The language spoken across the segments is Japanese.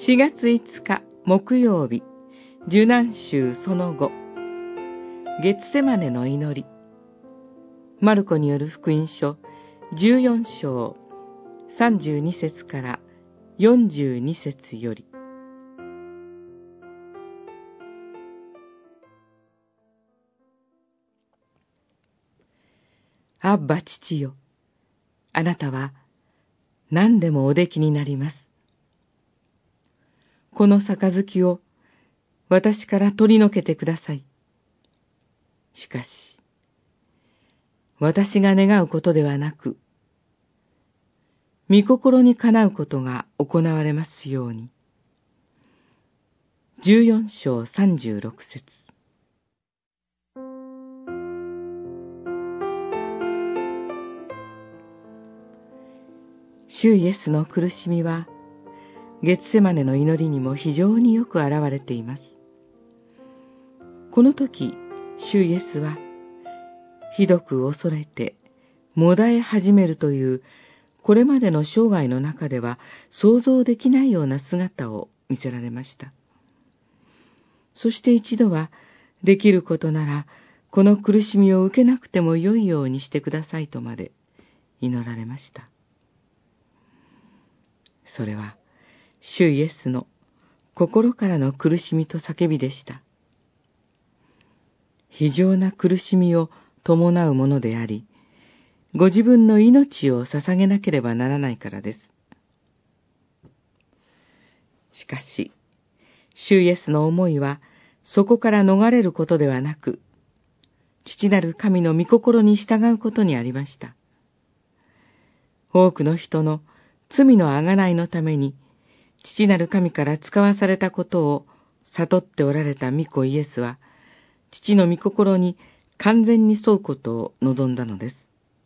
4月5日木曜日、受難週その後、ゲツセマネの祈り。マルコによる福音書14章32節から42節より。アッバ父よ、あなたは何でもおできになります。この杯を私から取り除けてください。しかし、私が願うことではなく、御心にかなうことが行われますように。14章36節。主イエスの苦しみは、ゲツセマネの祈りにも非常によく現れています。この時、主イエスは、ひどく恐れて、もだえ始めるという、これまでの生涯の中では想像できないような姿を見せられました。そして一度は、できることなら、この苦しみを受けなくてもよいようにしてくださいとまで祈られました。それは、主イエスの心からの苦しみと叫びでした。非常な苦しみを伴うものであり、ご自分の命を捧げなければならないからです。しかし、主イエスの思いは、そこから逃れることではなく、父なる神の御心に従うことにありました。多くの人の罪の贖いのために、父なる神から使わされたことを悟っておられた御子イエスは、父の御心に完全に沿うことを望んだのです。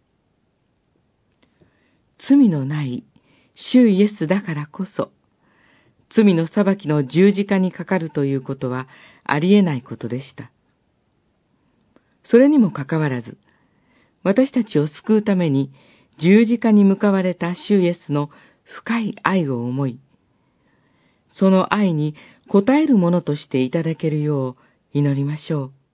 罪のない主イエスだからこそ、罪の裁きの十字架にかかるということはありえないことでした。それにもかかわらず、私たちを救うために十字架に向かわれた主イエスの深い愛を思い、その愛に応えるものとしていただけるよう祈りましょう。